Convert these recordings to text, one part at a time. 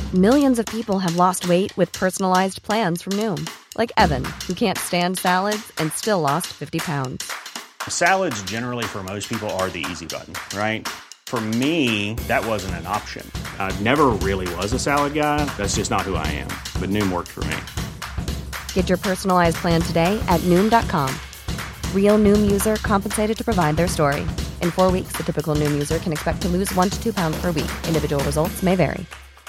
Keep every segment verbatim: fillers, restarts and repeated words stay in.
Millions of people have lost weight with personalized plans from Noom. Like Evan, who can't stand salads and still lost fifty pounds. Salads generally for most people are the easy button, right? For me, that wasn't an option. I never really was a salad guy. That's just not who I am. But Noom worked for me. Get your personalized plan today at Noom dot com. Real Noom user compensated to provide their story. In four weeks, the typical Noom user can expect to lose one to two pounds per week. Individual results may vary.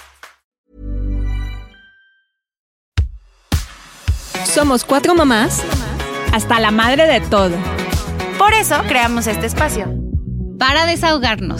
Somos cuatro mamás, hasta la madre de todo. Por eso creamos este espacio. Para desahogarnos.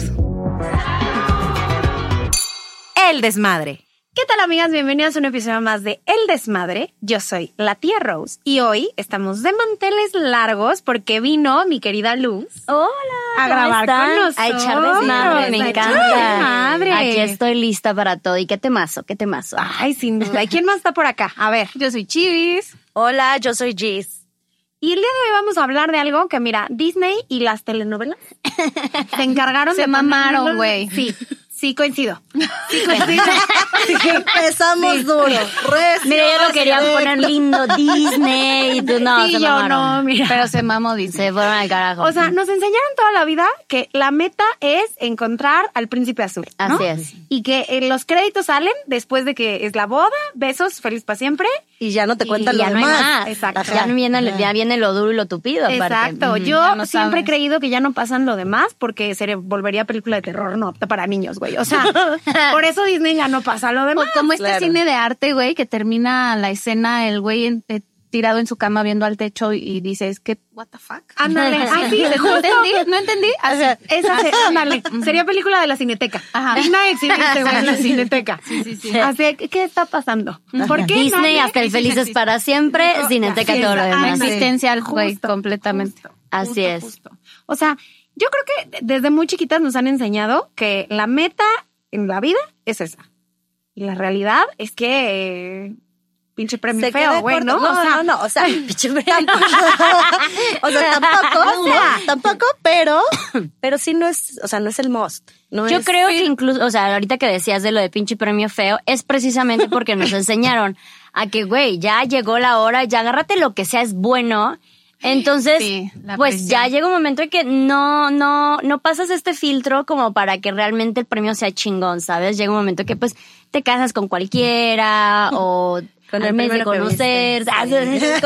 El Desmadre. ¿Qué tal, amigas? Bienvenidas a un episodio más de El Desmadre. Yo soy la tía Rose y hoy estamos de manteles largos porque vino mi querida Luz. Hola, a grabar están? con nosotros. A echar desmadre, me A echar encanta. desmadre. Aquí estoy lista para todo. ¿Y qué temazo? ¿Qué temazo? Ay, sin duda. ¿Y quién más está por acá? A ver. Yo soy Chivis. Hola, yo soy Gis. Y el día de hoy vamos a hablar de algo que, mira, Disney y las telenovelas se encargaron Se de mamaron, ponerlo- güey. Sí, sí coincido. Sí coincido. Empezamos Sí. duro. Mira, yo lo quería poner lindo Disney y tú no, Sí, se yo mamaron. no, mira. Pero se mamó Disney. Se fueron al carajo. O sea, nos enseñaron toda la vida que la meta es encontrar al príncipe azul, ¿no? Así es. Y que eh, los créditos salen después de que es la boda, besos, feliz para siempre. Y ya no te Y cuentan ya lo no hay demás. más. Exacto. Ya viene, ya viene lo duro y lo tupido. aparte. Exacto. Ujú. Yo ya no siempre he sabes. creído que ya no pasan lo demás porque se volvería película de terror, no apta para niños, güey. O sea, por eso Disney ya no pasa lo O demás. como este Claro. cine de arte, güey, que termina la escena, el güey en- eh, tirado en su cama viendo al techo y, y dice, es que, what the fuck. Ándale. Ay, sí, ¿No justo. entendí? ¿No entendí? Así. Esa se- ándale. Sería película de la Cineteca. Ajá. Y nadie exhibiste, güey, en la Cineteca. Sí, sí, sí. Así que, ¿qué está pasando? ¿Por qué Disney nadie- hasta el Felices para siempre, Cineteca Sí, todo lo ah, demás. sí. Existencial, güey, Justo, completamente. justo, Así justo, es. justo. O sea, yo creo que desde muy chiquitas nos han enseñado que la meta en la vida es esa. Y la realidad es que eh, pinche premio Se feo, queda güey, corto. ¿no? No, O sea, no, no, o sea, pinche premio. O sea, tampoco, o sea, tampoco, pero, pero sí no es, o sea, no es el must. No Yo es- creo que incluso, o sea, ahorita que decías de lo de pinche premio feo, es precisamente porque nos enseñaron a que, güey, ya llegó la hora, ya agárrate lo que sea es bueno. Entonces, Sí, la pues presión. ya llega un momento en que no, no, no pasas este filtro como para que realmente el premio sea chingón, ¿sabes? Llega un momento que pues te casas con cualquiera o Con al el mes de primero que conocer, viste.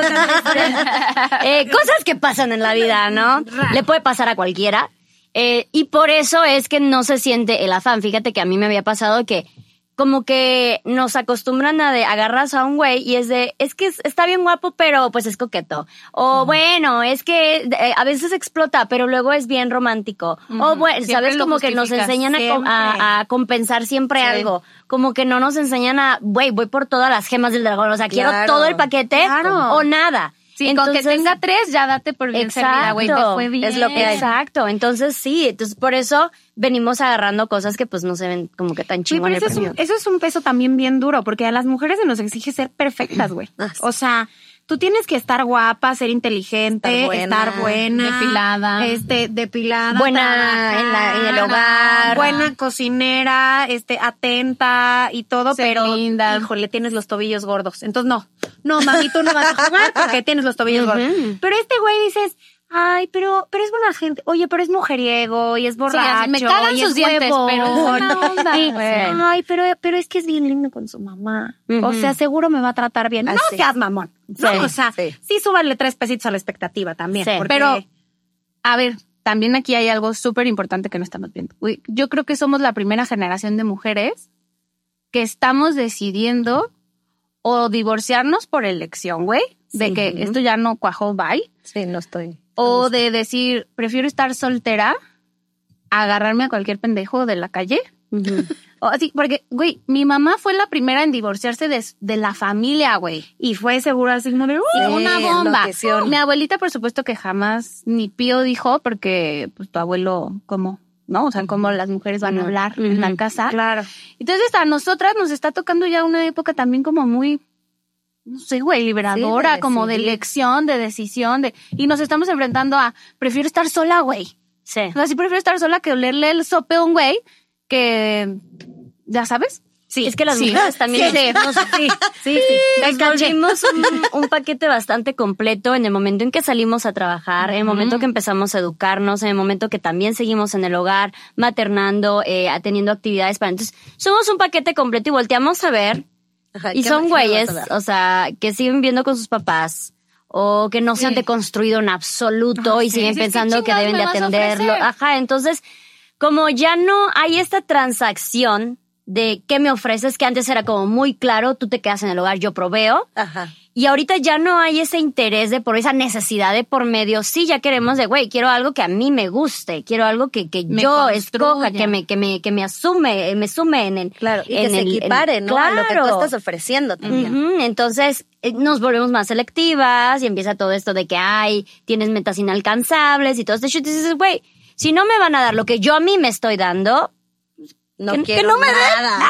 cosas, eh, cosas que pasan en la vida, ¿no? Le puede pasar a cualquiera. Eh, y por eso es que no se siente el afán. Fíjate que a mí me había pasado que como que nos acostumbran a de agarras a un güey y es de, es que es- está bien guapo, pero pues es coqueto. O bueno, es que eh, a veces explota, pero luego es bien romántico. O bueno, Siempre sabes, lo como que nos justificas, enseñan a, com- siempre. a, a compensar siempre Sí. algo. Como que no nos enseñan a, güey, voy por todas las gemas del dragón. O sea, quiero Claro. todo el paquete Claro. o nada. Sí, Entonces, con que tenga tres, ya date por bien servida, güey, te fue bien. Es lo que hay. Exacto, entonces sí, entonces por eso venimos agarrando cosas que pues no se ven como que tan Sí, chingón pero el eso es, un, premio. eso es un peso también bien duro, porque a las mujeres se nos exige ser perfectas, güey. Ah, sí. O sea, tú tienes que estar guapa, ser inteligente, Estar buena, estar buena, depilada. este, depilada, Buena trabajar, en la- en el hogar. buena cocinera, este, atenta y todo, Ser pero linda. híjole, tienes los tobillos gordos. Entonces no, no, mami, tú no vas a jugar porque tienes los tobillos gordos. Pero este güey dices, ay, pero, pero es buena gente. Oye, pero es mujeriego y es borracho. así, me cagan y sus es dientes, huevón. pero es buena onda. Y, Güey. ay, pero, pero es que es bien lindo con su mamá. O Ujú. sea, seguro me va a tratar bien. No Así. seas mamón. No, Sí, o sea, sí, sí. súbanle tres pesitos a la expectativa también. Sí. porque- Pero, a ver, también aquí hay algo súper importante que no estamos viendo. Güey, yo creo que somos la primera generación de mujeres que estamos decidiendo o divorciarnos por elección, güey, de Sí. que esto ya no cuajó, bye. Sí, no estoy. O de decir, prefiero estar soltera a agarrarme a cualquier pendejo de la calle. O así, porque, güey, mi mamá fue la primera en divorciarse de, de la familia, güey. Y fue seguro así como de, "Uy". Y una bomba. enloqueció. Mi abuelita, por supuesto que jamás ni pío dijo, porque pues tu abuelo, ¿cómo? ¿No? O sea, cómo las mujeres van a hablar en la casa. Claro. Entonces, a nosotras nos está tocando ya una época también como muy, no sé, güey, liberadora, Sí, de como de decidir. elección, de decisión, de y nos estamos enfrentando a, prefiero estar sola, güey. Sí. O sea, sí prefiero estar sola que olerle el sope a un güey que, ya sabes. Sí, es que las sí, mujeres también sí, nos, sí, sí, sí. Nos volvimos un, un paquete bastante completo en el momento en que salimos a trabajar, en el momento que empezamos a educarnos, en el momento que también seguimos en el hogar, maternando, eh, teniendo actividades para... Entonces, somos un paquete completo y volteamos a ver. Ajá, Y ¿qué son más güeyes, vas a ver? o sea, que siguen viviendo con sus papás o que no se han deconstruido en absoluto Ah, y sí, siguen sí, ¿qué pensando que chingados deben de me vas a atenderlo. ofrecer? Ajá, entonces, como ya no hay esta transacción de qué me ofreces, que antes era como muy claro, tú te quedas en el hogar, yo proveo. Ajá. Y ahorita ya no hay ese interés de por esa necesidad de por medio. Sí, ya queremos de, güey, quiero algo que a mí me guste, quiero algo que, que Me yo construya. escoja, que me, que me, que me asume, me sume en el... Claro, y en que se el- en- equipare, ¿no? A lo que tú Claro. estás ofreciendo también. Ujú, entonces eh, nos volvemos más selectivas y empieza todo esto de que ay, tienes metas inalcanzables y todo esto. Y dices, güey, si no me van a dar lo que yo a mí me estoy dando, No que, que quiero no me nada.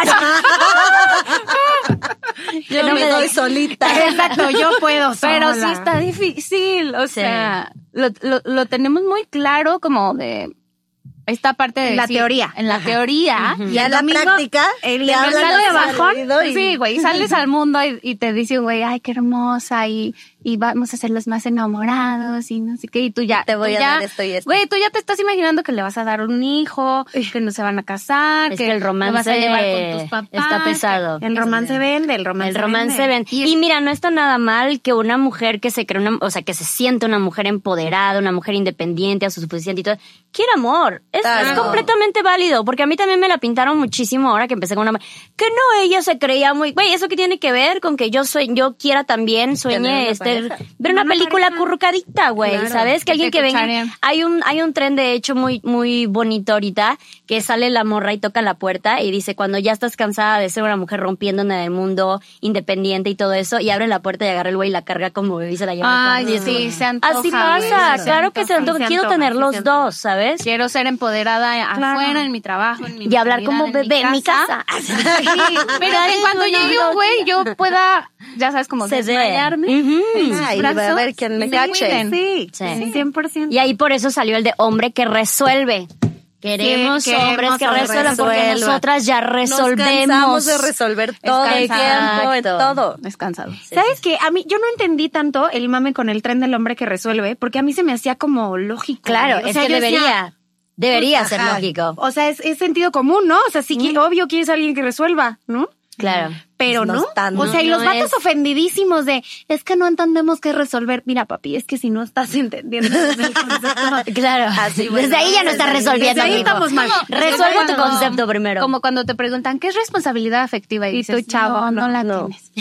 que Yo no me me doy den. solita. Exacto, yo puedo Pero sola. sí está difícil, o Sí. sea, lo, lo, lo tenemos muy claro como de esta parte de En la decir- teoría. En la teoría. Y Ya el en la domingo, práctica, el te domingo hablan sale al de bajón. oído y- Sí, güey, sales al mundo y, y te dicen, güey, ay, qué hermosa, y, y vamos a ser los más enamorados, y no sé qué, y tú ya... Te voy tú a ya- dar esto y esto. Güey, tú ya te estás imaginando que le vas a dar un hijo, que no se van a casar, Es que, que el lo vas romance a llevar con tus papás. está pesado. El romance vende, el romance El romance vende. ven. Y, mira, no está nada mal que una mujer que se cree una, o sea, que se siente una mujer empoderada, una mujer independiente, autosuficiente y todo, quiere amor. Es, Claro. es completamente válido, porque a mí también me la pintaron muchísimo ahora que empecé con una que no, ella se creía muy, güey, eso que tiene que ver con que yo soy, yo quiera también, Tener sueñe, una este, pareja. ver una Una película pareja. currucadita, güey, Claro. ¿sabes? Que alguien Que que te venga, charen. hay un, hay un tren de hecho muy, muy bonito ahorita, que sale la morra y toca la puerta y dice, cuando ya estás cansada de ser una mujer rompiendo en el mundo, independiente y todo eso, y abre la puerta y agarra el güey y la carga como bebé y se la lleva. Ay, Y es sí, como- se antoja. Así güey, pasa, se claro que se antoja. antoja. se Quiero antoja, tener sí los se antoja. dos, ¿sabes? Quiero ser empoderada Claro. afuera, en mi trabajo, en mi Y hablar como maternidad, bebé en mi casa. Sí, pero en cuanto llegue un güey, yo pueda, ya sabes, como Ceder. desmayarme. Ujú. en sus Ay, va a brazos ver quién me y me cache. cuiden. Sí, Sí. sí, cien por ciento. Y ahí por eso salió el de hombre que resuelve. Queremos queremos hombres que hombres que resuelvan porque resuelvan. nosotras ya Nos resolvemos. cansamos de resolver todo el cansado. tiempo, en Exacto. todo. Es cansado. ¿Sabes qué? A mí, yo no entendí tanto el mame con el tren del hombre que resuelve, porque a mí se me hacía como lógico. Claro, güey. O es sea, que yo decía, debería. Debería pues, ser ajá. lógico. O sea, es, es sentido común, ¿no? O sea, sí, que obvio quieres a alguien que resuelva, ¿no? Claro. Pero Pues no no. es tan- o sea, y no los vatos es. ofendidísimos de, es que no entendemos qué resolver. Mira, papi, es que si no estás entendiendo el concepto. Claro. Así, bueno, desde ahí ya no desde estás ahí- resolviendo. desde ahí amigo. estamos mal. Resuelve tu Cuando- concepto primero. Como cuando te preguntan, ¿qué es responsabilidad afectiva? Y, Y dices, tú, chavo, no, no, no, la no. tienes.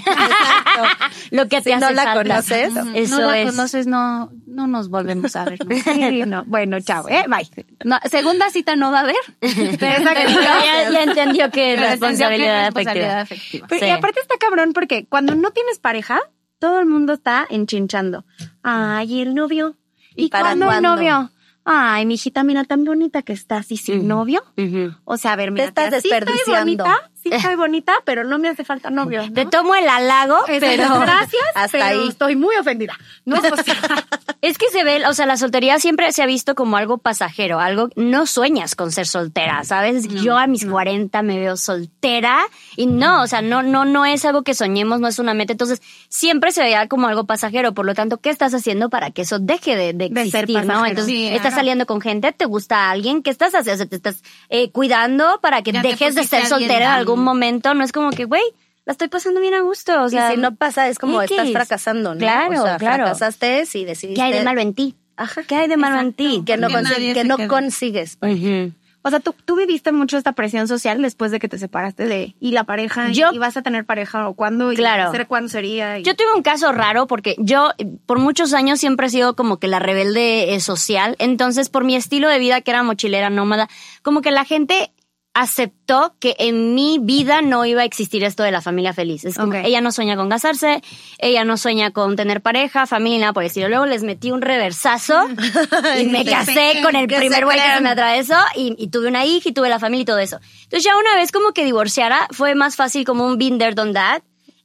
Lo que te Si hace no la falta. conoces, Eso no la es. conoces, no, no nos volvemos a ver. ¿no? Sí, no. Bueno, chao, ¿eh? Bye. No, segunda cita no va a haber. Pero ya, ya entendió que es Pero responsabilidad entendió que es responsabilidad afectiva. afectiva. Pero, Sí. Y aparte está cabrón porque cuando no tienes pareja, todo el mundo está enchinchando. Ay, el novio. ¿Y ¿Y, para cuándo el cuándo? novio? Ay, mi hijita, mira tan bonita que estás y sin novio. Ujú. O sea, a ver, mira, estás sí estoy desperdiciando. bonita, sí estoy bonita, pero no me hace falta novio. ¿no? Te tomo el halago, Exacto, pero gracias, hasta pero ahí. estoy muy ofendida. No, o sea, es que se ve, o sea, la soltería siempre se ha visto como algo pasajero, algo, no sueñas con ser soltera, ¿sabes? Yo a mis cuarenta me veo soltera y no, o sea, no, no, no es algo que soñemos, no es una meta, entonces siempre se veía como algo pasajero, por lo tanto, ¿qué estás haciendo para que eso deje de, de De ser existir, no? pasajero. Entonces, Sí, estás claro. saliendo con gente, te gusta alguien, ¿qué estás haciendo? O sea, te estás eh, cuidando para que Ya te dejes de pusiste ser a alguien, soltera en ¿no? algún momento, no es como que, güey, la estoy pasando bien a gusto, o sea, y si no pasa, es como X. estás fracasando, ¿no? Claro, o sea, claro. fracasaste si decidiste... ¿Qué hay de malo en ti? Ajá. ¿Qué hay de malo en ti? Que no, Porque consi- nadie que se no queda. consigues. Ujú. o sea, tú, tú viviste mucho esta presión social después de que te separaste de, y la pareja, y- Yo- y vas a tener pareja, o cuándo, Claro. y hacer cuándo sería. y- Yo tuve un caso raro porque yo eh, por muchos años siempre he sido como que la rebelde eh, social. Entonces, por mi estilo de vida, que era mochilera, nómada, como que la gente aceptó que en mi vida no iba a existir esto de la familia feliz. Es como, Ok. ella no sueña con casarse, ella no sueña con tener pareja, familia, nada por el estilo. Luego les metí un reversazo y me casé con el ¿Qué primer se güey que creen? se me atravesó y, y tuve una hija y tuve la familia y todo eso. Entonces ya una vez como que divorciara fue más fácil como un been there, done that.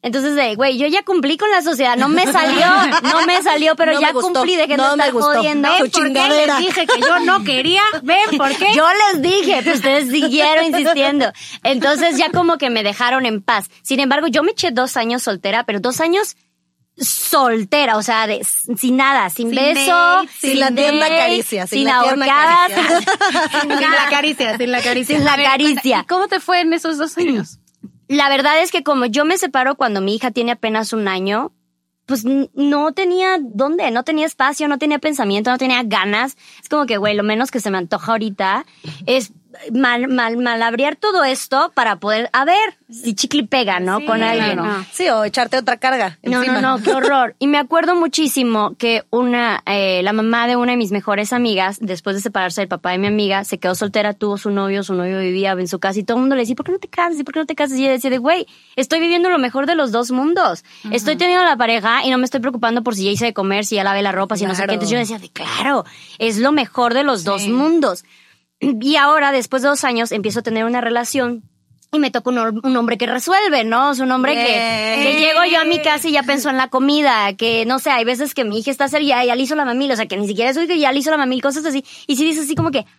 Entonces, de, güey, yo ya cumplí con la sociedad, no me salió, no me salió, pero No ya me gustó, cumplí, de que no no me estar gustó. jodiendo. Su ¿Ven por qué chingadera. les dije que yo no quería? ¿Ven por qué? Yo les dije, pues ustedes siguieron insistiendo. Entonces ya como que me dejaron en paz. Sin embargo, yo me eché dos años soltera, pero dos años soltera, o sea, de, sin nada, sin, Sin beso, date, sin la tierna date, caricia, sin sin la tierna ahorcadas, Sin la caricia, sin la caricia. sin la A ver, caricia. ¿y cómo te fue en esos dos años? La verdad es que como yo me separo cuando mi hija tiene apenas un año, pues n- no tenía dónde, no tenía espacio, no tenía pensamiento, no tenía ganas. Es como que, güey, lo menos que se me antoja ahorita es mal, mal, malabrear todo esto para poder, a ver, si chicle y pega, ¿no? Con alguien. claro. Sí, o echarte otra carga No, encima. no, no, qué horror. Y me acuerdo muchísimo que una, eh, la mamá de una de mis mejores amigas, después de separarse del papá de mi amiga, se quedó soltera, tuvo su novio, su novio vivía en su casa y todo el mundo le decía, ¿por qué no te casas? ¿Y por qué no te casas? Y ella decía de, güey, estoy viviendo lo mejor de los dos mundos. Estoy teniendo la pareja y no me estoy preocupando por si ya hice de comer, si ya lavé la ropa, si no sé Claro. qué. Entonces yo decía de, claro, es lo mejor de los dos mundos. Y ahora, después de dos años, empiezo a tener una relación y me toca un, hom- un hombre que resuelve, ¿no? Es un hombre que, Bien. que llego yo a mi casa y ya pensó en la comida, que no sé, hay veces que mi hija está seria y ya le hizo la mamil, o sea, que ni siquiera es que ya le hizo la mamil, cosas así. Y si dices así como que,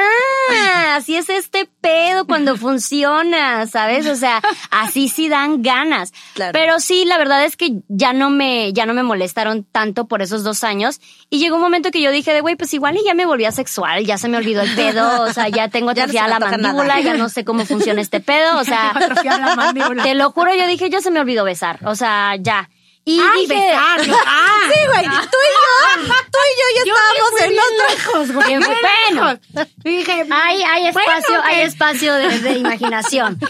ah, así es este pedo cuando funciona, ¿sabes? O sea, así sí dan ganas. Claro. Pero sí, la verdad es que ya no me, ya no me molestaron tanto por esos dos años. Y llegó un momento que yo dije de, güey, pues igual y ya me volví asexual, ya se me olvidó el pedo, o sea, ya tengo Ya no se atrofiada me la antoja mandíbula, nada. ya no sé cómo funciona este pedo, o sea, Atrofiada la mandíbula. te lo juro, yo dije, ya se me olvidó besar, o sea, ya. Y Ay, dije, besar. Ah. Sí, güey, tú y yo, tú y yo ya estábamos en otro. lejos, güey. Bien, bien bueno. lejos. Y dije, Hay, hay bueno, espacio, hay ¿qué? espacio de, de imaginación.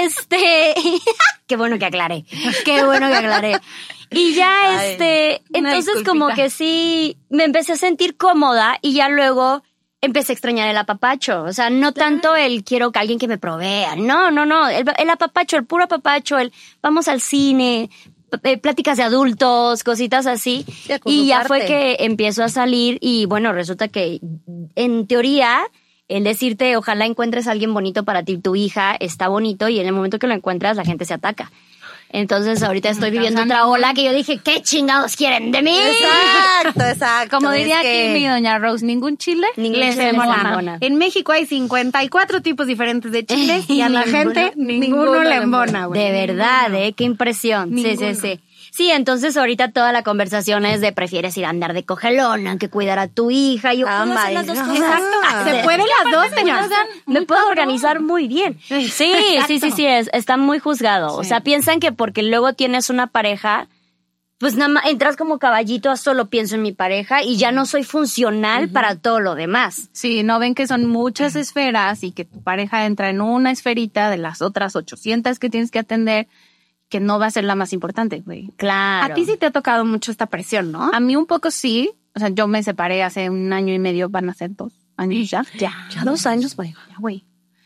Este, qué bueno que aclaré, qué bueno que aclaré. Y ya, Ay, este, una entonces disculpita. como que sí, me empecé a sentir cómoda y ya luego empecé a extrañar el apapacho. O sea, no tanto el quiero que alguien que me provea. No, no, no. El, el apapacho, el puro apapacho, el vamos al cine, p- eh, pláticas de adultos, cositas así. Sí, a Y ya fue ocuparte. que empiezo a salir y bueno, resulta que en teoría el decirte ojalá encuentres a alguien bonito para ti, tu hija, está bonito y en el momento que lo encuentras la gente se ataca. Entonces ahorita estoy viviendo otra ola que yo dije, ¿qué chingados quieren de mí? Exacto, exacto. Como es diría que- aquí mi doña Rose, ningún chile Ningún les chile les embona. embona. En México hay cincuenta y cuatro tipos diferentes de chiles y a la gente ninguno le embona, güey. De verdad, ¿eh? Qué impresión. Sí, sí, sí. Sí, entonces ahorita toda la conversación es de prefieres ir a andar de cogelona que cuidar a tu hija. Y yo Ah, puedo hacer las dos my God. cosas. Exacto. Se pueden las dos, señor. Me puedo organizar muy bien. Sí, sí, sí, sí, es, está muy juzgado. O sea, piensan que porque luego tienes una pareja, pues nada más entras como caballito a solo pienso en mi pareja y ya no soy funcional para todo lo demás. Sí, no ven que son muchas esferas y que tu pareja entra en una esferita de las otras ochocientas que tienes que atender, que no va a ser la más importante, güey. Claro. A ti sí te ha tocado mucho esta presión, ¿no? A mí un poco sí. O sea, yo me separé hace un año y medio, van a ser dos años ya. Ya. Ya dos años, güey. Ya, güey.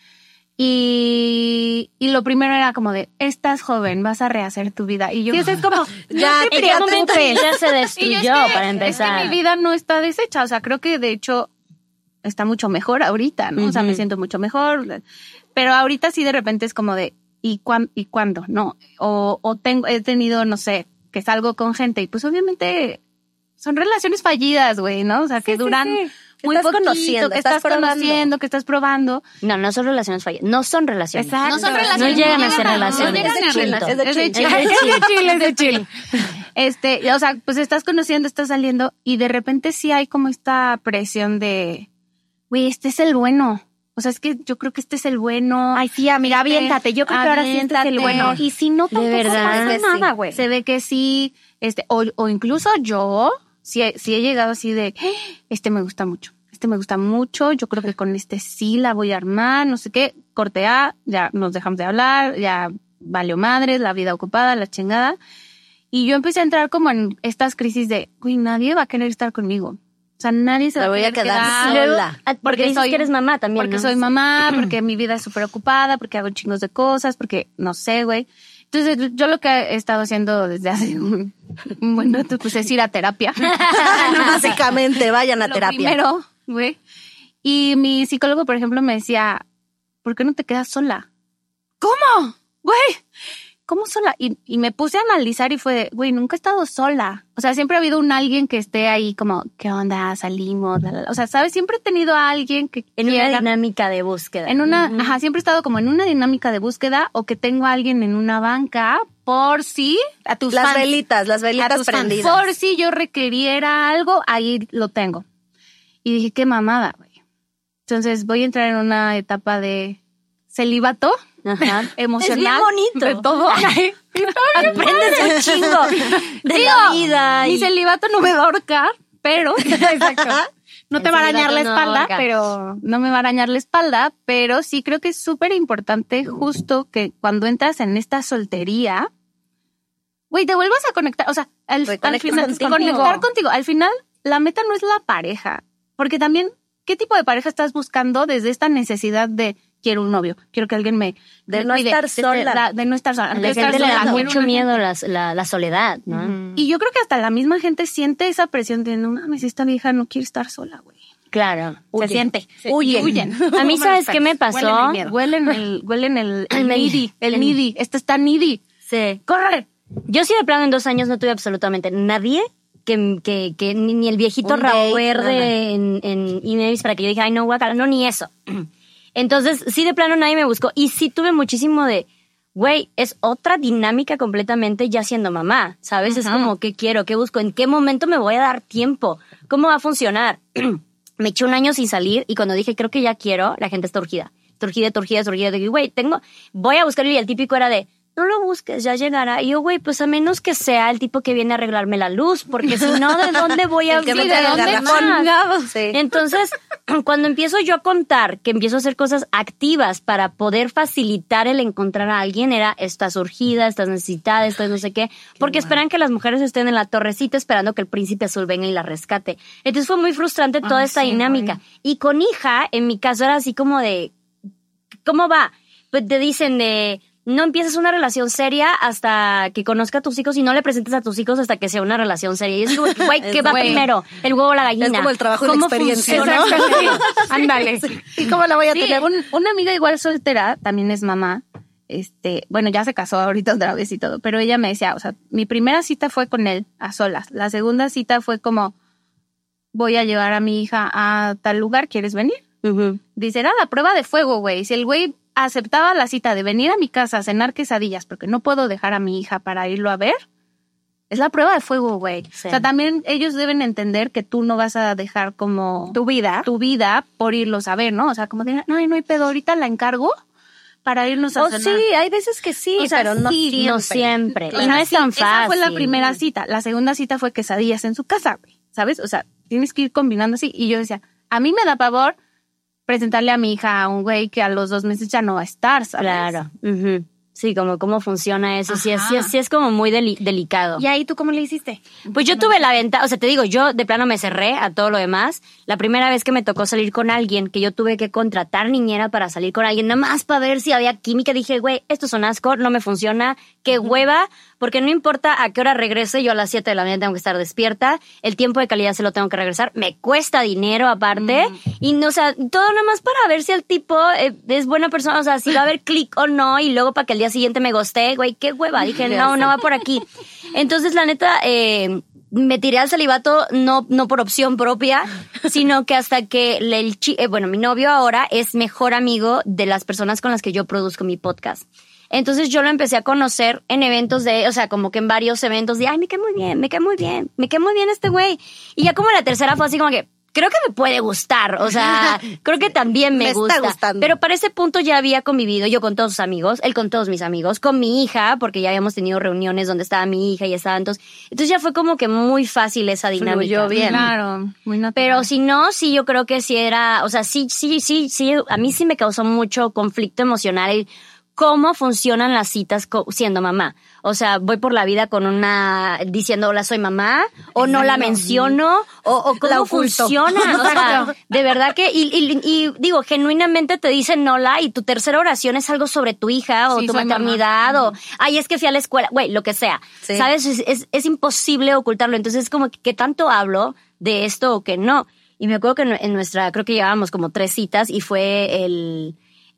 Y, y lo primero era como de, estás joven, vas a rehacer tu vida. Y yo, Sí, eso es como, Ya, no te ¿en qué momento preocupes. ya se Y yo, destruyó es que- para Es empezar. que mi vida no está deshecha. O sea, creo que de hecho está mucho mejor ahorita, ¿no? O sea, me Ujú. siento mucho mejor. Pero ahorita sí de repente es como de, ¿y, cuán, y cuándo? No. O, o tengo, he tenido, no sé, que salgo con gente y pues obviamente son relaciones fallidas, güey, ¿no? O sea, que Sí, sí, duran sí. muy Estás poquito, conociendo, que estás estás, probando. conociendo, que estás probando. No, no son relaciones fallidas. No son relaciones. Exacto. No son No relaciones. llegan a ser no relaciones. llegan a Es de chill, relaciones. es de Es de chill. chill. Es de Es de chill, es de chill. Este, o sea, pues estás conociendo, estás saliendo y de repente sí hay como esta presión de, güey, este es el bueno. O sea, es que yo creo que este es el bueno. Ay, sí, amiga, aviéntate. Yo creo que ahora sí este es el Aviéntate. bueno. Y si no, tampoco verdad. pasa Se ve que nada, sí. güey. Se ve que sí, este, o, o incluso yo, sí, he- sí he llegado así de, "Ah, este me gusta mucho, este me gusta mucho, yo creo que con este sí la voy a armar, no sé qué, corte A, ya nos dejamos de hablar, ya valió madres, la vida ocupada, la chingada. Y yo empecé a entrar como en estas crisis de, güey, nadie va a querer estar conmigo. O sea, nadie se Me va voy a a querer quedar quedar. sola. Luego, ah, porque Porque dices soy- que eres mamá también, Porque ¿no? soy mamá, porque mi vida es súper ocupada, porque hago chingos de cosas, porque no sé, güey. Entonces, yo lo que he estado haciendo desde hace un, un buen rato, pues es ir a terapia. Básicamente, vayan a Lo terapia. primero, güey. Y mi psicólogo, por ejemplo, me decía, ¿por qué no te quedas sola? ¿Cómo? Güey, ¿cómo sola? Y, y me puse a analizar y fue, güey, nunca he estado sola. O sea, siempre ha habido un alguien que esté ahí como, ¿qué onda? Salimos. La, la, la. O sea, ¿sabes? Siempre he tenido a alguien que En quiera, una dinámica de búsqueda. En una, uh-huh. ajá, siempre he estado como en una dinámica de búsqueda o que tengo a alguien en una banca por si a tus Las fans, velitas, las a velitas tus fans, prendidas. por si yo requiriera algo, ahí lo tengo. Y dije, qué mamada, güey. Entonces voy a entrar en una etapa de celibato. Ajá. Emocional. Es bien bonito. De todo. Aprendes un chingo de Digo, la vida. Mi Y... celibato no me va a ahorcar, pero... Exacto. No te El va a arañar la celibato no espalda, ahorca. pero... No me va a arañar la espalda, pero sí creo que es súper importante justo que cuando entras en esta soltería, güey, te vuelvas a conectar. O sea, al, al final... contigo. Conectar contigo. Al final, la meta no es la pareja. Porque también, ¿qué tipo de pareja estás buscando desde esta necesidad de... Quiero un novio, quiero que alguien me... De no cuide, estar de- sola. De, de no estar sola. A de la estar gente le da sola. mucho Quiero una miedo gente- la, la, la soledad, ¿no? Y yo creo que hasta la misma gente siente esa presión de, no mames, esta vieja no quiere estar sola, güey. Claro. Se siente. Huyen. Huyen. A mí, ¿sabes qué me pasó? Huelen el, huelen el, el, El needy, el el- needy. Este está needy. Sí. ¡Corre! Yo sí de plano en dos años no tuve absolutamente nadie que, que, que ni, ni el viejito Un rabo date, verde nada. en, en emails para que yo dije, ay, no, guacala, no, ni eso. Entonces, sí de plano nadie me buscó. Y sí tuve muchísimo de, güey, es otra dinámica completamente ya siendo mamá, ¿sabes? Es como, ¿qué quiero? ¿Qué busco? ¿En qué momento me voy a dar tiempo? ¿Cómo va a funcionar? Me eché un año sin salir y cuando dije, creo que ya quiero, la gente está urgida. Está urgida, está urgida, está urgida. Dije, güey, tengo, voy a buscarlo y el típico era de, no lo busques, ya llegará. Y yo, güey, pues a menos que sea el tipo que viene a arreglarme la luz, porque si no, ¿de dónde voy a El que sí, me ¿de traiga el dónde garrafón. más? Sí. Entonces, cuando empiezo yo a contar que empiezo a hacer cosas activas para poder facilitar el encontrar a alguien, era, estás urgida, estás necesitada, estás no sé qué, porque esperan que las mujeres estén en la torrecita esperando que el príncipe azul venga y la rescate. Entonces fue muy frustrante toda Ay, esta sí, dinámica. Y con hija, en mi caso era así como de, ¿cómo va? Pues te dicen de, no empiezas una relación seria hasta que conozca a tus hijos y no le presentes a tus hijos hasta que sea una relación seria. Y es como, güey, ¿qué va Güey. primero? ¿El huevo o la gallina? Es como el trabajo y la ¿Cómo experiencia, funciona? ¿no? Exacto, sí. Ándale. ¿Y cómo la voy a Sí, tener? un- una amiga igual soltera, también es mamá. Este, bueno, ya se casó ahorita otra vez y todo, pero ella me decía, o sea, mi primera cita fue con él a solas. La segunda cita fue como, voy a llevar a mi hija a tal lugar, ¿quieres venir? Ujú. Dice, era la prueba de fuego, güey. Si el güey aceptaba la cita de venir a mi casa a cenar quesadillas porque no puedo dejar a mi hija para irlo a ver, es la prueba de fuego, güey. Sí. O sea, también ellos deben entender que tú no vas a dejar como Tu vida. tu vida por irlos a ver, ¿no? O sea, como de, no, no hay pedo, ahorita la encargo para irnos a Oh, cenar. sí, hay veces que sí, O sea, pero no sí, siempre. No siempre. Claro. Y no es tan Sí, fácil. Esa fue la primera cita. La segunda cita fue quesadillas en su casa, güey. ¿Sabes? O sea, tienes que ir combinando así. Y yo decía, a mí me da pavor presentarle a mi hija a un güey que a los dos meses ya no va a estar, ¿sabes? Claro. Ujú. Sí, como cómo funciona eso. Sí es, Ajá. sí, es, sí es como muy deli- delicado. ¿Y ahí tú cómo le hiciste? Pues yo tuve la ventaja, o sea, te digo, yo de plano me cerré a todo lo demás. La primera vez que me tocó salir con alguien, que yo tuve que contratar niñera para salir con alguien, nada más para ver si había química, dije, güey, esto es un asco, no me funciona, qué hueva, porque no importa a qué hora regrese, yo a las siete de la mañana tengo que estar despierta, el tiempo de calidad se lo tengo que regresar, me cuesta dinero aparte, y no, o sea, todo nada más para ver si el tipo eh, es buena persona, o sea, si va a haber clic o no, y luego para que el día siguiente me gosté, güey, qué hueva, dije, no, no va por aquí. Entonces, la neta, eh, me tiré al celibato no, no por opción propia, sino que hasta que el chi- eh, bueno, mi novio ahora es mejor amigo de las personas con las que yo produzco mi podcast. Entonces yo lo empecé a conocer en eventos de, o sea, como que en varios eventos de, ay, me cae muy bien, me cae muy bien, me cae muy bien este güey. Y ya como la tercera fue así como que, creo que me puede gustar, o sea, creo que también me, Me está gusta. gustando. Pero para ese punto ya había convivido yo con todos sus amigos, él con todos mis amigos, con mi hija, porque ya habíamos tenido reuniones donde estaba mi hija y estaba entonces, entonces ya fue como que muy fácil esa dinámica. Fluyó bien. Claro, muy natural. Pero si no, sí, yo creo que sí era, o sea, sí, sí, sí, sí, a mí sí me causó mucho conflicto emocional el cómo funcionan las citas co- siendo mamá. O sea, voy por la vida con una, diciendo, hola, soy mamá, o no la menciono, o, o cómo La oculto. funciona. O sea, de verdad que, y, y, y digo, genuinamente te dicen hola y tu tercera oración es algo sobre tu hija, o Sí, tu soy mamá. maternidad, o, ay, es que fui a la escuela, güey, lo que sea. Sí. ¿Sabes? Es, es, es imposible ocultarlo. Entonces es como, que ¿qué tanto hablo de esto o que no? Y me acuerdo que en en nuestra, creo que llevábamos como tres citas y fue el,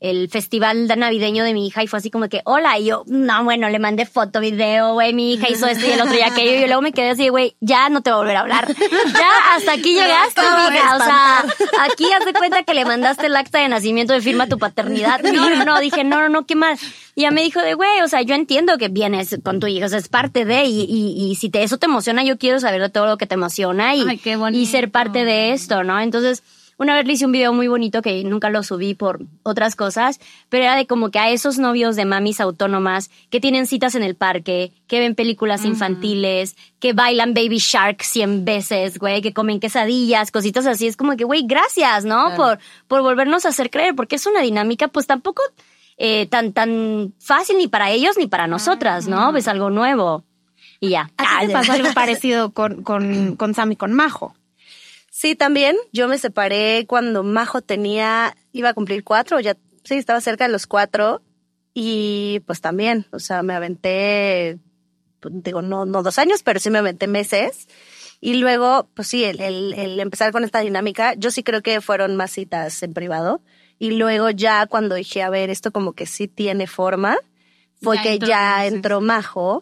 el festival navideño de mi hija y fue así como que, hola, y yo, no, bueno, le mandé foto, video, güey, mi hija hizo esto y el otro y aquello, y luego me quedé así, güey, ya no te voy a volver a hablar. Ya, hasta aquí llegaste, mija, o sea, aquí haz de cuenta que le mandaste el acta de nacimiento de firma tu paternidad. No, no, no, dije, no, no, no, ¿qué más? Y ya me dijo de, güey, o sea, yo entiendo que vienes con tu hijo, o sea, es parte de, y, y, y si te, eso te emociona, yo quiero saber de todo lo que te emociona y, Ay, qué bonito. y ser parte de esto, ¿no? Entonces, una vez le hice un video muy bonito que nunca lo subí por otras cosas, pero era de como que a esos novios de mamis autónomas que tienen citas en el parque, que ven películas uh-huh. infantiles, que bailan Baby Shark cien veces, güey, que comen quesadillas, cositas así. Es como que, güey, gracias, ¿no? Claro. Por, por volvernos a hacer creer, porque es una dinámica, pues tampoco eh, tan, tan fácil ni para ellos ni para nosotras, ¿no? Uh-huh. Es algo nuevo. Y ya. ¿A ti te pasó algo parecido con, con, con Sam y con Majo? Sí, también. Yo me separé cuando Majo tenía, iba a cumplir cuatro, ya, sí, estaba cerca de los cuatro. Y pues también, o sea, me aventé, digo, no, no dos años, pero sí me aventé meses. Y luego, pues sí, el, el, el empezar con esta dinámica, yo sí creo que fueron más citas en privado. Y luego ya cuando dije, a ver, esto como que sí tiene forma, fue ya que entró, ya sí. entró Majo.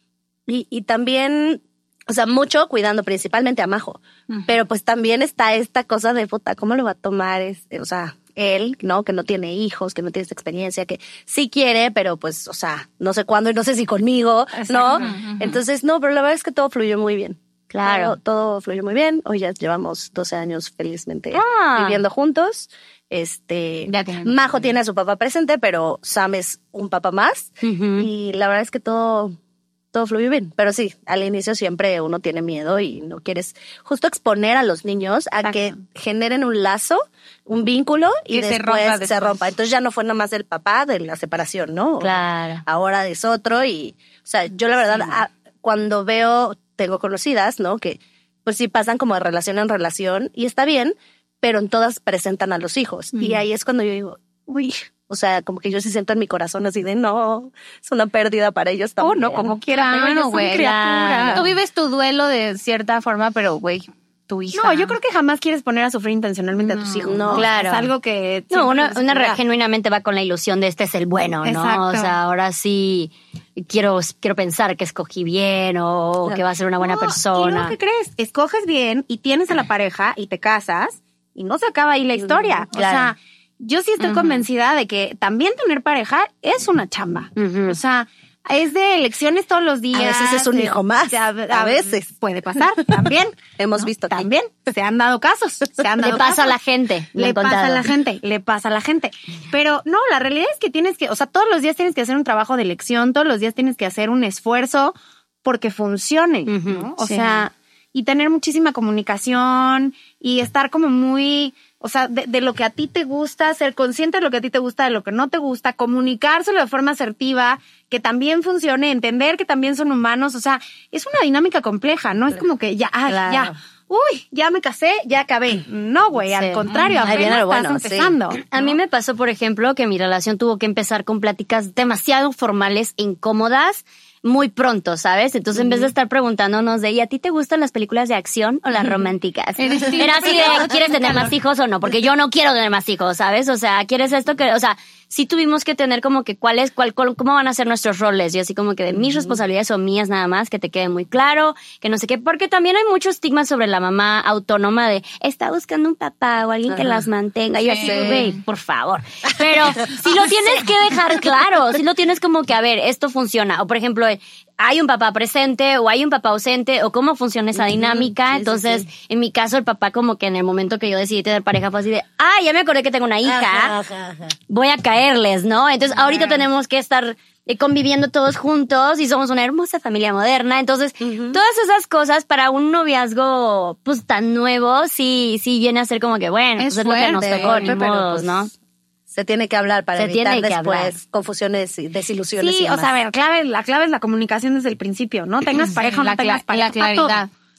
Y, y también... O sea, mucho cuidando principalmente a Majo. Uh-huh. Pero pues también está esta cosa de, puta, ¿cómo lo va a tomar? Este, o sea, él, ¿no? Que no tiene hijos, que no tiene esta experiencia, que sí quiere, pero pues, o sea, no sé cuándo y no sé si conmigo, Exacto. ¿no? Uh-huh. Entonces, no, pero la verdad es que todo fluyó muy bien. Claro. Todo, todo fluyó muy bien. Hoy ya llevamos doce años felizmente ah. viviendo juntos. Este, Majo tiene a su papá presente, pero Sam es un papá más. Uh-huh. Y la verdad es que todo... todo fluyó bien, pero sí, al inicio siempre uno tiene miedo y no quieres justo exponer a los niños a Exacto. que generen un lazo, un vínculo y, y después, se, rompa después se rompa. Entonces ya no fue nada más del papá de la separación, ¿no? Claro. Ahora es otro y, o sea, yo la verdad, sí. a, cuando veo, tengo conocidas, ¿no? Que pues sí pasan como de relación en relación y está bien, pero en todas presentan a los hijos. Mm. Y ahí es cuando yo digo, uy... O sea, como que yo sí siento en mi corazón así de, no, es una pérdida para ellos también. Oh, no, como quiera, pero ellos son criaturas. Tú vives tu duelo de cierta forma, pero, güey, tu hija... No, yo creo que jamás quieres poner a sufrir intencionalmente no, a tus hijos. No, claro. Es algo que... No, una, una re- genuinamente va con la ilusión de este es el bueno, ¿no? Exacto. O sea, ahora sí quiero, quiero pensar que escogí bien o claro. que va a ser una buena no, persona. ¿Y luego qué crees? Escoges bien y tienes a la pareja y te casas y no se acaba ahí la historia. Claro. O sea... Yo sí estoy uh-huh. convencida de que también tener pareja es una chamba. Uh-huh. O sea, es de elecciones todos los días. A veces es un de, hijo más. A, a, a veces. Puede pasar, también. Hemos ¿no? visto aquí. También. Se han dado casos. Se han dado le pasa casos. a la gente. Le pasa a la gente. Le pasa a la gente. Pero no, la realidad es que tienes que, o sea, todos los días tienes que hacer un trabajo de elección. Todos los días tienes que hacer un esfuerzo porque funcione. Uh-huh. ¿no? O sí. sea, y tener muchísima comunicación y estar como muy... O sea, de, de lo que a ti te gusta, ser consciente de lo que a ti te gusta, de lo que no te gusta, comunicárselo de forma asertiva, que también funcione, entender que también son humanos. O sea, es una dinámica compleja, ¿no? Es como que ya, ah, claro. ya, uy, ya me casé, ya acabé. No, güey, sí. al contrario, apenas viene lo bueno, estás empezando. Sí. A mí me pasó, por ejemplo, que mi relación tuvo que empezar con pláticas demasiado formales e incómodas, muy pronto, ¿sabes? Entonces, uh-huh. en vez de estar preguntándonos de, ¿y a ti te gustan las películas de acción o las románticas? Era así de, ¿quieres tener más hijos o no? Porque yo no quiero tener más hijos, ¿sabes? O sea, ¿quieres esto? que O sea, sí tuvimos que tener como que cuál es, cuál, cuál, cómo van a ser nuestros roles. Y así como que de mis responsabilidades son mías nada más, que te quede muy claro, que no sé qué. Porque también hay mucho estigma sobre la mamá autónoma de, está buscando un papá o alguien uh-huh. que las mantenga. Y yo así, güey, por favor. Pero sí lo tienes que dejar claro, sí lo tienes como que, a ver, esto funciona. O por ejemplo, hay un papá presente o hay un papá ausente o cómo funciona esa dinámica. Sí, Entonces, sí, sí. en mi caso, el papá como que en el momento que yo decidí tener pareja fue así de, ah, ya me acordé que tengo una hija, ajá, ajá, ajá. voy a caerles, ¿no? Entonces, ajá. ahorita tenemos que estar eh, conviviendo todos juntos y somos una hermosa familia moderna. Entonces, uh-huh. todas esas cosas para un noviazgo pues tan nuevo, sí, sí viene a ser como que, bueno, es, pues, fuerte, es lo que nos tocó, ni modos, pues, ¿no? Se tiene que hablar para se evitar después hablar. confusiones y desilusiones. Sí, y o sea, a ver, clave, la clave es la comunicación desde el principio, ¿no? Tengas sí, pareja o no la tengas cla- pareja. La claridad.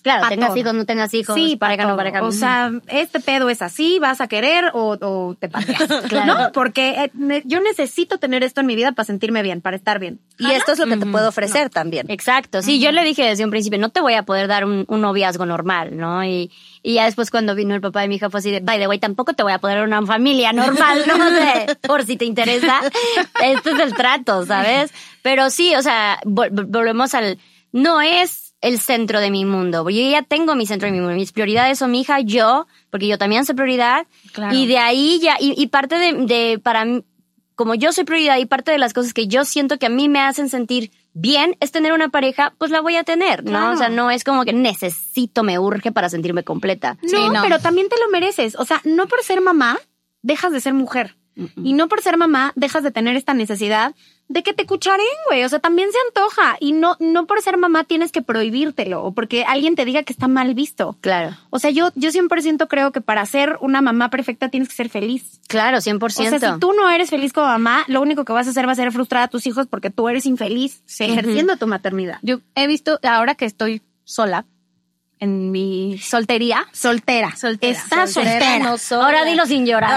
Claro, Pa' tengas todo. hijos, no tengas hijos, Sí, pareja, para no pareja. O sea, este pedo es así, vas a querer o, o te pateas. Claro. ¿No? Porque eh, ne- yo necesito tener esto en mi vida para sentirme bien, para estar bien. Y esto es lo que te puedo ofrecer también. Exacto, sí, yo le dije desde un principio, no te voy a poder dar un, un noviazgo normal, ¿no? Y, y ya después cuando vino el papá de mi hija fue así de, by the way, tampoco te voy a poder dar una familia normal, ¿no? De, por si te interesa, este es el trato, ¿sabes? Pero sí, o sea, vol- volvemos al, no es el centro de mi mundo, yo ya tengo mi centro de mi mundo, mis prioridades son mi hija, yo, porque yo también soy prioridad, Claro. y de ahí ya, y, y parte de, de, para mí, como yo soy prioridad y parte de las cosas que yo siento que a mí me hacen sentir bien es tener una pareja, pues la voy a tener, ¿no? Claro. O sea, no es como que necesito, me urge para sentirme completa. No, Sí, no. pero también te lo mereces. O sea, no por ser mamá, dejas de ser mujer. Y no por ser mamá, dejas de tener esta necesidad de que te cucharen, güey. O sea, también se antoja. Y no, no por ser mamá tienes que prohibírtelo o porque alguien te diga que está mal visto. Claro, O sea, yo, yo cien por ciento creo que para ser una mamá perfecta tienes que ser feliz. claro, cien por O ciento. sea, si tú no eres feliz como mamá, lo único que vas a hacer va a ser frustrar a tus hijos porque tú eres infeliz ejerciendo tu maternidad. Yo he visto, ahora que estoy sola, en mi soltería. Soltera. Soltera. Está soltera. no sola. Ahora dilo sin llorar.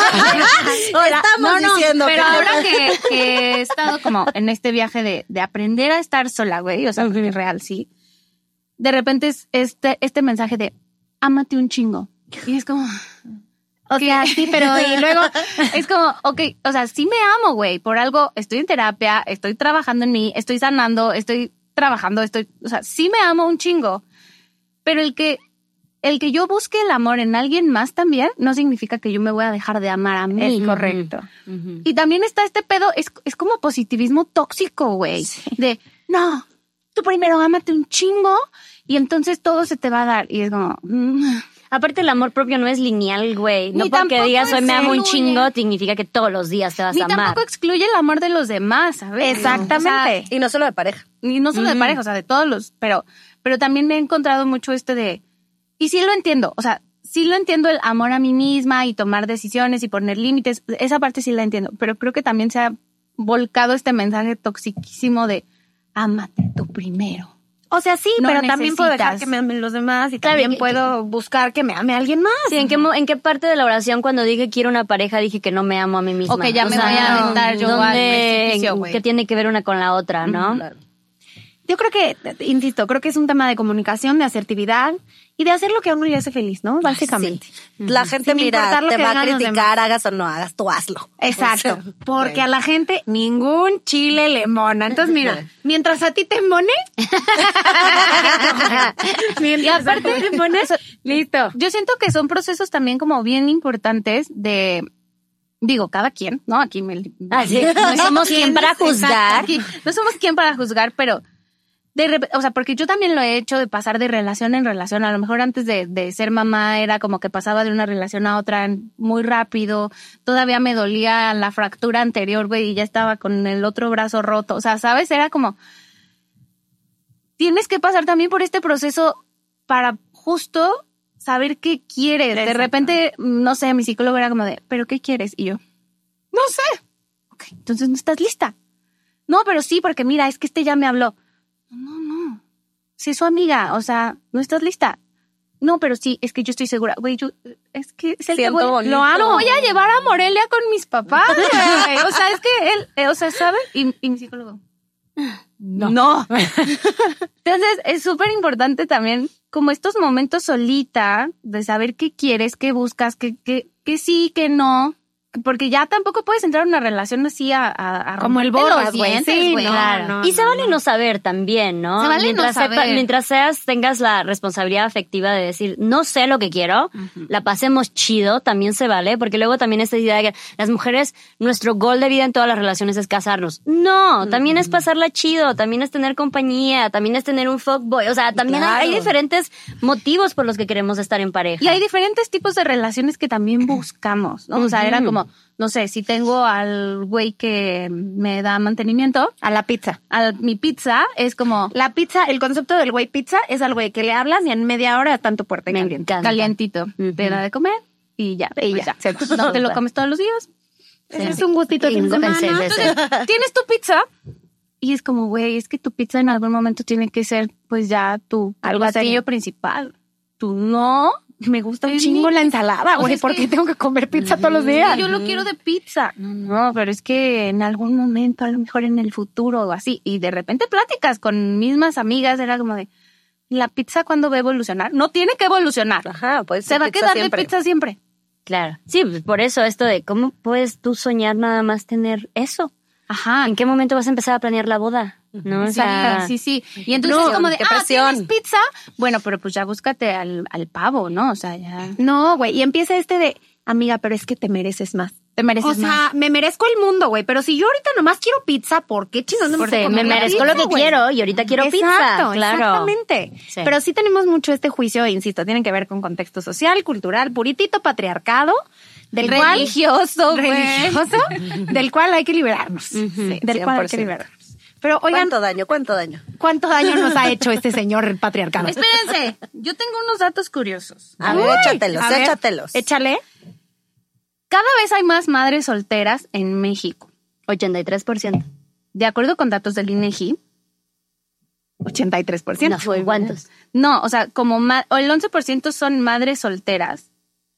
Estamos No, no, diciendo pero que... ahora que, que he estado como en este viaje de, de aprender a estar sola, güey, o sea, porque real, sí. De repente es este, este mensaje de, ámate un chingo. Y es como... O sea, sí, pero y luego Es como, ok, o sea, sí me amo, güey. Por algo estoy en terapia, estoy trabajando en mí, estoy sanando, estoy trabajando, estoy, o sea, sí me amo un chingo. Pero el que, el que yo busque el amor en alguien más también no significa que yo me voy a dejar de amar a mí. es correcto. Y también está este pedo, es, es como positivismo tóxico, güey. De, no, tú primero ámate un chingo y entonces todo se te va a dar. Y es como... mm. Aparte, el amor propio no es lineal, güey. No Ni porque tampoco digas hoy me amo un excluye. chingo, significa que todos los días te vas Ni a amar. tampoco excluye el amor de los demás, ¿sabes? Exactamente. O sea, Y no solo de pareja. y no solo de pareja, o sea, de todos los... Pero, pero también me he encontrado mucho este de... Y sí lo entiendo, o sea, sí lo entiendo el amor a mí misma y tomar decisiones y poner límites. Esa parte sí la entiendo. Pero creo que también se ha volcado este mensaje toxiquísimo de ámate tú primero. O sea, sí, No pero también puedo dejar necesitas. que me amen los demás y Claro, también y- puedo buscar que me ame alguien más. Sí, ¿en qué, mo- ¿en qué parte de la oración cuando dije quiero una pareja dije que no me amo a mí misma? O que ya me voy a aventar yo al ¿dónde- precipicio, güey? ¿Qué tiene que ver una con la otra, no? Yo creo que, insisto, creo que es un tema de comunicación, de asertividad y de hacer lo que a uno le hace feliz, ¿no? Básicamente. La gente, Sin mira, importar lo te que va a digan los criticar, hagas o no hagas, tú hazlo. Exacto. O sea, Porque bueno. a la gente ningún chile le mona. Entonces, mira, mientras a ti te mone, Y aparte, te pones, listo. yo siento que son procesos también como bien importantes de, digo, cada quien, ¿no? Aquí me, Ah, sí. No somos quien para juzgar. Aquí no somos quien para juzgar, pero de rep- o sea, porque yo también lo he hecho de pasar de relación en relación. A lo mejor antes de, de ser mamá era como que pasaba de una relación a otra muy rápido. Todavía me dolía la fractura anterior, güey, y ya estaba con el otro brazo roto. O sea, ¿sabes? Era como, tienes que pasar también por este proceso para justo saber qué quieres. De repente, no sé, mi psicólogo era como de, ¿pero qué quieres? Y yo, no sé. Ok, entonces no estás lista. No, pero sí, porque mira, es que este ya me habló. No, no. Si es su amiga, o sea, no estás lista. No, pero sí, es que yo estoy segura. Güey, yo, es que es el que Siento voy, bonito. lo amo. Voy a llevar a Morelia con mis papás, güey. O sea, es que él, eh, o sea, ¿sabe? Y, y mi psicólogo. No. No. Entonces, es súper importante también como estos momentos solita de saber qué quieres, qué buscas, qué, qué, qué sí, qué no. Porque ya tampoco puedes entrar en una relación así a, a, a Como el romperte borras, los güey. dientes, Sí, güey. no, Claro. no. Y se vale no saber también, ¿no? Se vale mientras no sepa- saber. mientras seas, tengas la responsabilidad afectiva de decir, no sé lo que quiero, la pasemos chido, también se vale, porque luego también esta idea de que las mujeres, nuestro gol de vida en todas las relaciones es casarnos. No, también es pasarla chido, también es tener compañía, también es tener un fuckboy, o sea, también hay- hay Claro. diferentes motivos por los que queremos estar en pareja. Y hay diferentes tipos de relaciones que también buscamos, ¿no? O sea, era como, no sé, si tengo al güey que me da mantenimiento, A la pizza. a mi pizza, es como La pizza, el concepto del güey pizza es al güey que le hablas y en media hora está en tu puerta y Me caliente. encanta. calientito. Te da de comer y ya. Y pues ya. No te lo comes todos los días. Ese es un gustito de fin de Sí, semana. sí, sí, sí. Entonces, tienes tu pizza Y es como, güey, es que tu pizza en algún momento tiene que ser, pues ya tu Algo platillo serio. principal. Tú no. Me gusta un Es chingo mi- la ensalada, O güey. sea, es ¿Por qué que- tengo que comer pizza todos los días? Yo lo quiero de pizza. No, no, pero es que en algún momento, a lo mejor en el futuro o así. Y de repente pláticas con mismas amigas, era como de, ¿la pizza cuándo va a evolucionar? No tiene que evolucionar. Ajá, pues Se va a quedar de pizza siempre. Claro. Sí, pues por eso esto de cómo puedes tú soñar nada más tener eso. Ajá. ¿En qué momento vas a empezar a planear la boda? ¿No? O sea, Sí, sí, sí. Y entonces No, es como de, qué ah, presión. ¿tienes pizza? Bueno, pero pues ya búscate al, al pavo, ¿no? O sea, ya No, güey. Y empieza este de, amiga, pero es que te mereces más. te mereces O sea, más. me merezco el mundo, güey. Pero si yo ahorita nomás quiero pizza, ¿por qué chingados no me sí, puedo comer me la merezco pizza, lo que güey? quiero y ahorita quiero Exacto, pizza. Claro. exactamente. Sí. Pero sí tenemos mucho este juicio, insisto, tienen que ver con contexto social, cultural, puritito, patriarcado, del cual Religioso, güey. religioso, del cual hay que liberarnos. Sí, del cual hay cien por que ciento. liberarnos. Pero oigan, ¿Cuánto daño? ¿Cuánto daño? ¿cuánto daño nos ha hecho este señor patriarcado? Espérense, yo tengo unos datos curiosos. A ver, échatelos, a ver, échatelos. Échale. Cada vez hay más madres solteras en México. ochenta y tres por ciento. De acuerdo con datos del INEGI, ochenta y tres por ciento. No fue cuántos. no, o sea, como ma- o el once por ciento son madres solteras.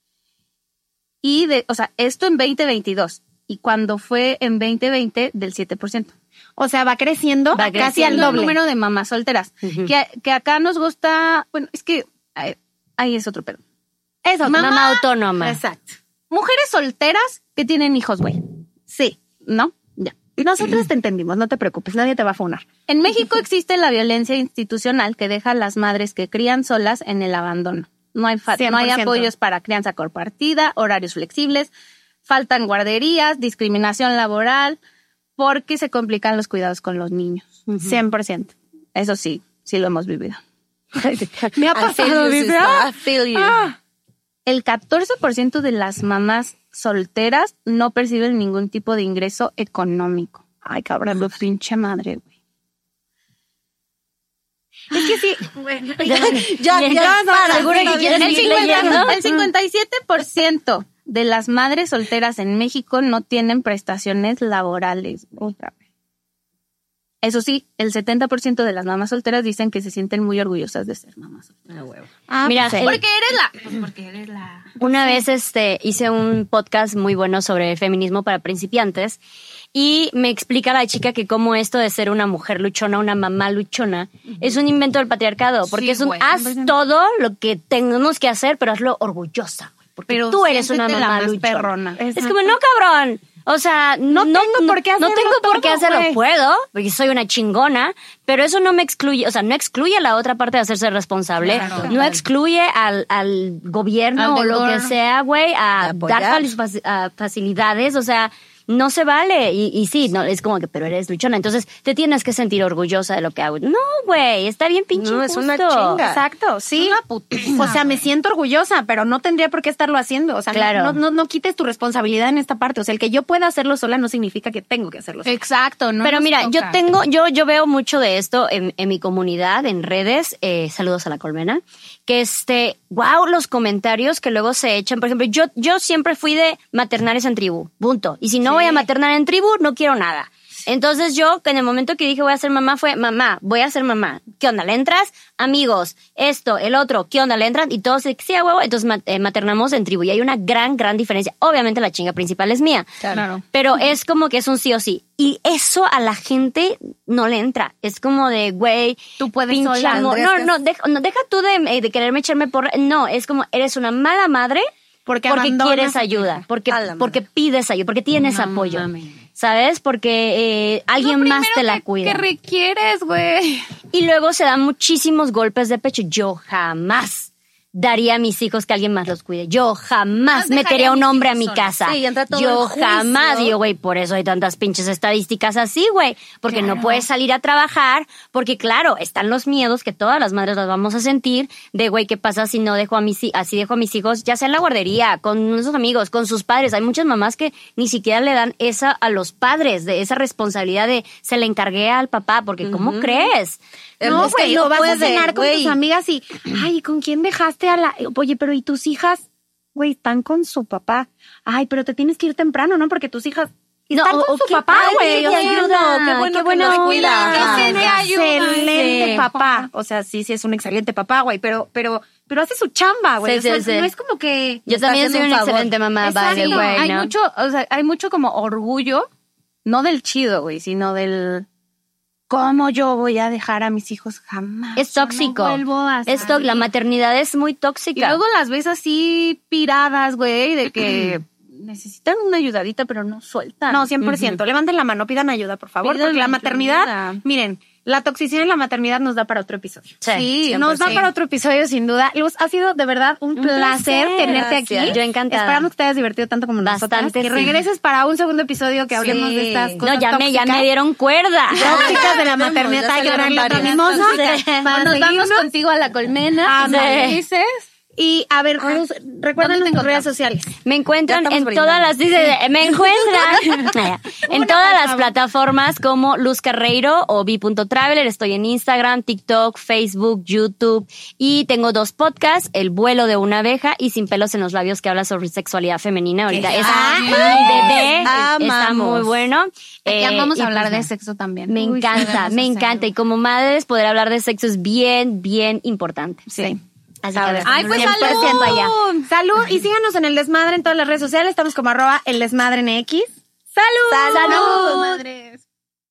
Y de, o sea, esto en veinte veintidós. Y cuando fue en veinte veinte, del siete por ciento. O sea, va creciendo Va casi creciendo al El doble. número de mamás solteras. que, que acá nos gusta, bueno, es que eh, ahí es otro pedo. Eso, Mamá, mamá. autónoma. Exacto. Mujeres solteras que tienen hijos, güey. Sí. ¿No? Ya. Nosotros te entendimos, no te preocupes, nadie te va a funar. En México existe la violencia institucional que deja a las madres que crían solas en el abandono. No hay, fa- no hay cien por ciento. apoyos para crianza compartida, horarios flexibles, faltan guarderías, discriminación laboral, porque se complican los cuidados con los niños. cien por ciento. Eso sí, sí lo hemos vivido. Me ha I feel pasado, you, dice, sister, ah, I feel you. ah. El catorce por ciento de las mamás solteras no perciben ningún tipo de ingreso económico. Ay, cabrón, lo pinche madre, güey. Es que sí, bueno, Ya, Bien, ya, para, ¿seguro que está quieres bien. El, seguir cincuenta leyendo? el cincuenta y siete por ciento de las madres solteras en México no tienen prestaciones laborales. Otra vez. Eso sí, el setenta por ciento de las mamás solteras dicen que se sienten muy orgullosas de ser mamás solteras. Ah, Mira, pues, el- Porque eres la... Pues porque eres la... Una vez este, hice un podcast muy bueno sobre feminismo para principiantes y me explica la chica que como esto de ser una mujer luchona, una mamá luchona, es un invento del patriarcado, porque Sí, es un güey. haz todo lo que tenemos que hacer, pero hazlo orgullosa, güey, porque Pero tú eres una siéntete la mamá más luchona. perrona. Es como, no, cabrón. O sea, no, No tengo por qué no hacerlo tengo por qué todo, hacerlo. güey. Puedo, porque soy una chingona, pero eso no me excluye, o sea, no excluye a la otra parte de hacerse responsable, Claro. no excluye al, al gobierno Al o del lo que gobierno. sea, güey, a De apoyar. dar faci- a facilidades, o sea, no se vale. Y, y sí, no, es como que, pero eres luchona, entonces te tienes que sentir orgullosa de lo que hago. No, güey, está bien pinche No, es una injusto. chinga. exacto, sí. Una putiza. O sea, me siento orgullosa, pero no tendría por qué estarlo haciendo. O sea, no- Claro. no, no, no quites tu responsabilidad en esta parte. O sea, el que yo pueda hacerlo sola no significa que tengo que hacerlo sola. Exacto, ¿no? Pero nos mira, yo toca. tengo, yo, yo veo mucho de esto en, en mi comunidad, en redes, eh, saludos a la colmena, que este, wow, los comentarios que luego se echan. Por ejemplo, yo, yo siempre fui de maternales en tribu, punto. Y si no voy a maternar en tribu, no quiero nada. Entonces yo, en el momento que dije voy a ser mamá, fue mamá, voy a ser mamá. ¿Qué onda? ¿Le entras? Amigos, esto, el otro, ¿qué onda? ¿Le entran? Y todos, sí, a huevo. Entonces ma- eh, maternamos en tribu. Y hay una gran, gran diferencia. Obviamente la chinga principal es mía. Claro. Pero es como que es un sí o sí. Y eso a la gente no le entra. Es como de, güey, Tú puedes pinche sola. amor. Andrés, No, que no, es- deja, no, deja tú de, eh, de quererme echarme por... No, es como, eres una mala madre Porque porque abandonas quieres a tu ayuda, porque, A la madre. porque pides ayuda, porque tienes No apoyo. mames. ¿Sabes? Porque eh, alguien Lo más primero te la que- cuida. que requieres, güey? Y luego se dan muchísimos golpes de pecho. Yo jamás daría a mis hijos que alguien más los cuide. Yo jamás No dejaría metería a un a mis hombre a hijos mi solos. casa. Sí, entra todo Yo el juicio. jamás. Y yo, güey, por eso hay tantas pinches estadísticas así, güey. Porque no puedes salir a trabajar. Porque, claro, están los miedos que todas las madres las vamos a sentir. De, güey, ¿qué pasa si no dejo a mis, hi- así dejo a mis hijos? Ya sea en la guardería, con sus amigos, con sus padres. Hay muchas mamás que ni siquiera le dan esa a los padres, de esa responsabilidad de se le encargué al papá. Porque, ¿cómo crees? No, Es que güey, no o vas a puede, cenar con güey. tus amigas y, ay, ¿con quién dejaste a la...? Oye, pero ¿y tus hijas? Güey, están con su papá. Ay, pero te tienes que ir temprano, ¿no? Porque tus hijas No, están o- con o su qué papá, padre güey. que o te sea, ayuda, qué qué bueno qué buena los onda. cuida. Es un te ayuda. excelente Sí. papá. O sea, sí, sí es un excelente papá, güey, pero, pero, pero hace su chamba, güey. Sí, O sea, sí, sí. no es como que... Yo está también soy haciendo una un favor. excelente mamá, Exacto. vale, Sí, güey, hay ¿no? mucho, o sea, hay mucho como orgullo, no del chido, güey, sino del cómo yo voy a dejar a mis hijos jamás. Es tóxico. No vuelvo a Esto, salir. la maternidad es muy Y tóxica. luego las ves así piradas, güey, de que necesitan una ayudadita, pero no sueltan. No, cien por ciento. Levanten la mano, pidan ayuda, por favor. Pidan Porque la ayuda. maternidad, miren, la toxicidad en la maternidad nos da para otro episodio. Sí, Sí, Nos da sí. para otro episodio, sin duda. Luz, ha sido de verdad un, placer, placer. tenerte Gracias. aquí. Yo encantada. Esperamos que te hayas divertido tanto como nosotras. Bastante, Que sí. regreses para un segundo episodio que hablemos Sí. de estas No, cosas ya me, ya tóxicas. me dieron cuerda. Tóxicas de la Vemos, maternidad. ya Hay que salieron darle otra varias. mimosa. Sí. Para O nos vamos seguirnos. contigo a la colmena, Ah, como sí. dices. Y a ver, Luz, recuerden ¿Dónde te tus redes encontramos? sociales. Me encuentran Ya estamos en brindando. todas las dice, me encuentran en Una, todas por las favor. plataformas como Luz Carreiro o vi.traveler. Estoy en Instagram, TikTok, Facebook, YouTube y tengo dos podcasts, El vuelo de una abeja y Sin pelos en los labios, que habla sobre sexualidad femenina. Ahorita es amamos. mi bebé, está Amamos. muy bueno. Ya Eh, vamos y a hablar pues de nada. sexo también. Me Uy, encanta, debemos me hacerlo. encanta. Y como madres, poder hablar de sexo es bien, bien importante. Sí. Así Sabes. que Ay, pues cien por ciento salud. allá. Salud y síganos en El Desmadre en todas las redes sociales. Estamos como arroba El Desmadre en X. ¡Salud! ¡Salud! Madres.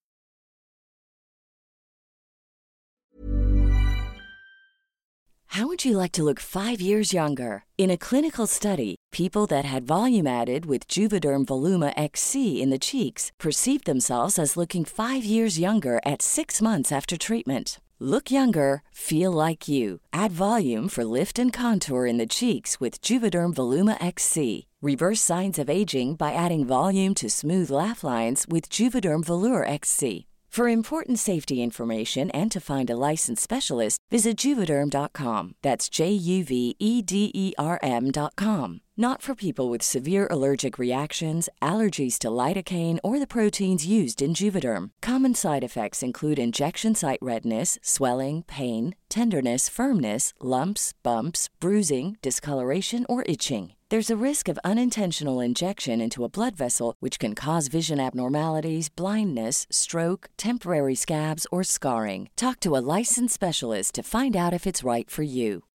How would you like to look five years younger? In a clinical study, people that had volume added with Juvederm Voluma X C in the cheeks perceived themselves as looking five years younger at six months after treatment. Look younger, feel like you. Add volume for lift and contour in the cheeks with Juvederm Voluma X C. Reverse signs of aging by adding volume to smooth laugh lines with Juvederm Volure X C. For important safety information and to find a licensed specialist, visit Juvederm dot com. That's J U V E D E R M dot com. Not for people with severe allergic reactions, allergies to lidocaine, or the proteins used in Juvederm. Common side effects include injection site redness, swelling, pain, tenderness, firmness, lumps, bumps, bruising, discoloration, or itching. There's a risk of unintentional injection into a blood vessel, which can cause vision abnormalities, blindness, stroke, temporary scabs, or scarring. Talk to a licensed specialist to find out if it's right for you.